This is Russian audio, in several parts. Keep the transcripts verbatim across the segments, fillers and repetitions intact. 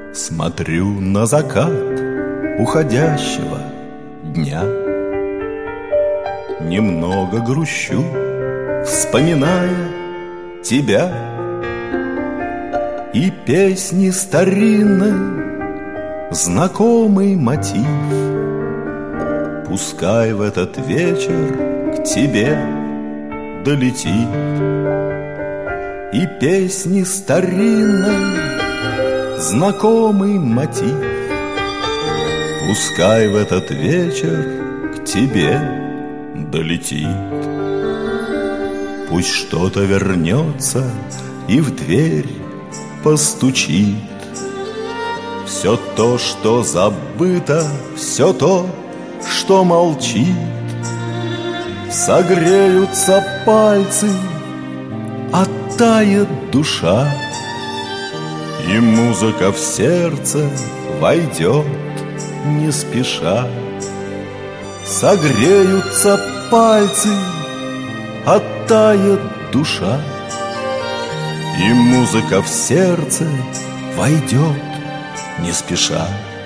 Смотрю на закат уходящего дня, немного грущу, вспоминая тебя. И песни старинной, знакомый мотив, пускай в этот вечер к тебе долетит. И песни старинной, знакомый мотив, пускай в этот вечер к тебе долетит. Пусть что-то вернется и в дверь постучит. Все то, что забыто, все то, что молчит. Согреются пальцы, оттает душа, и музыка в сердце войдет не спеша. Согреются пальцы, оттает душа, и музыка в сердце войдет не спеша.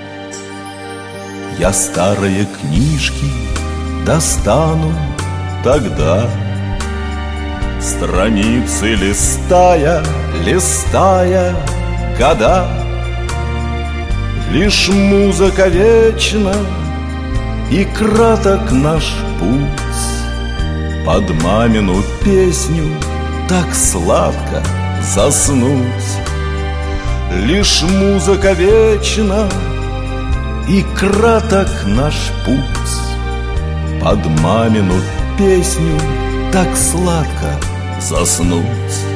Я старые книжки достану тогда, страницы листая, листая года. Лишь музыка вечна, и краток наш путь. Под мамину песню так сладко заснуть. Лишь музыка вечна, и краток наш путь. Под мамину песню так сладко заснуть.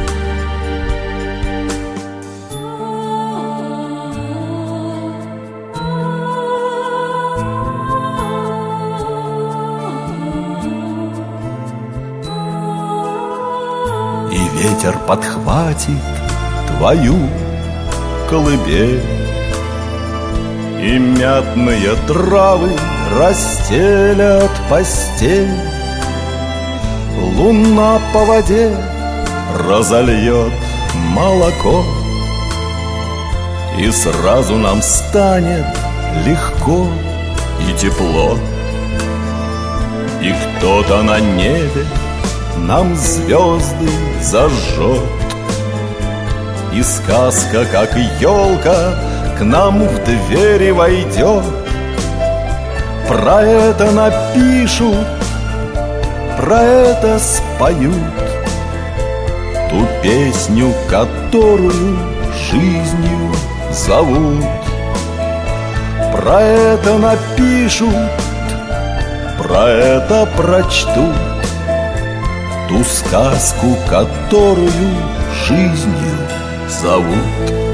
И ветер подхватит твою колыбель, и мятные травы расстелят постель. Луна по воде разольет молоко, и сразу нам станет легко и тепло. И кто-то на небе нам звезды зажжет, и сказка, как елка, к нам в двери войдет. Про это напишут, про это споют, ту песню, которую жизнью зовут. Про это напишут, про это прочтут, ту сказку, которую жизнью зовут.